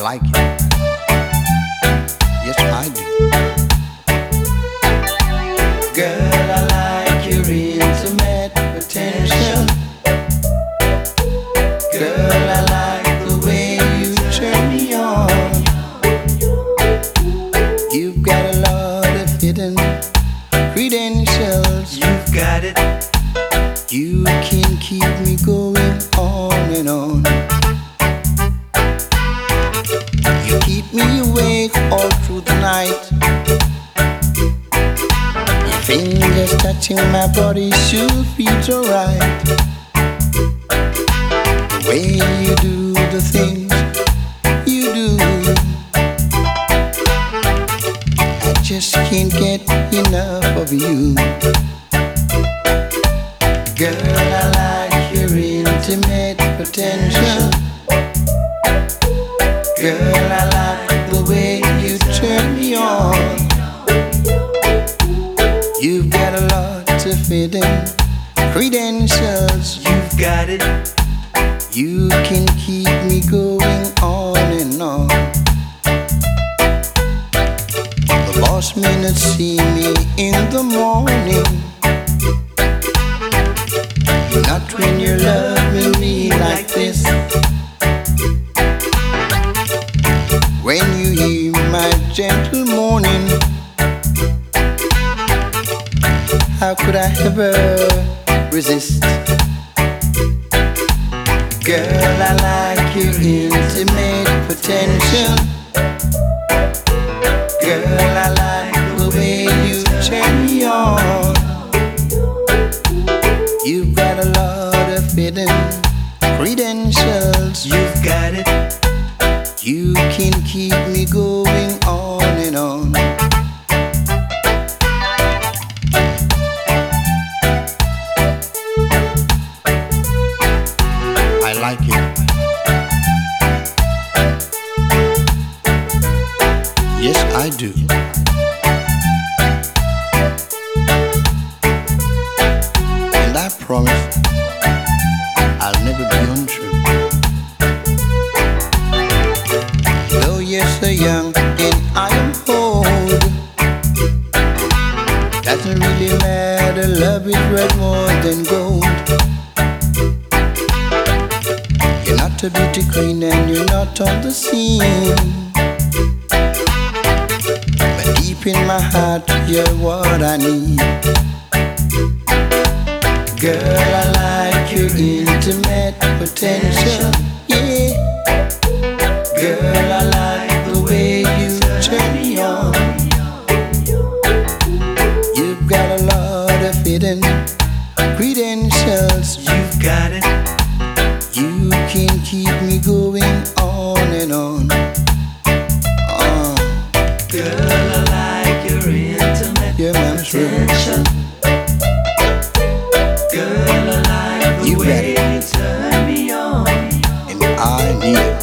like it. Yes, I do. Girl, I like your intimate potential. Girl, I like the way you turn me on. You've got a lot of hidden credentials. You've got it. You can keep me going on and on. You keep me awake all through the night. Your fingers touching my body sure feels alright. The way you do the things you do, I just can't get enough of you. Girl, I like your intimate potential. Girl, I like the way you turn me on. You've got a lot of hidden credentials. You've got it. You can keep me going on and on. The boss may not see me in the morning, not when you're loving me like this. When you hear my gentle moaning, how could I ever resist? Girl, I like your intimate potential. Girl, I like the way you turn me on. You've got a lot of hidden credentials. You've got it. You can keep me going on and on. I like it. Yes, I do. And I promise I'll never be untrue. Though you're so young and I am old, doesn't really matter, love is worth more than gold. You're not a beauty queen and you're not on the scene, but deep in my heart you're what I need. Girl, I like your intimate potential, yeah. Girl, I like the way you turn me on. You've got a lot of hidden credentials. You've got it. You can keep me going on and on. Girl, I like your intimate potential. Girl, I like the way you turn me on. And I need